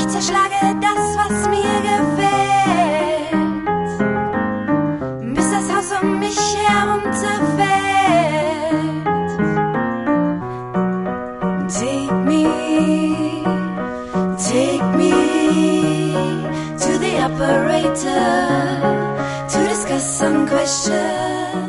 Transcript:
Ich zerschlage das, was mir gefällt, bis das Haus um mich herunterfällt. Take me to the operator to discuss some questions.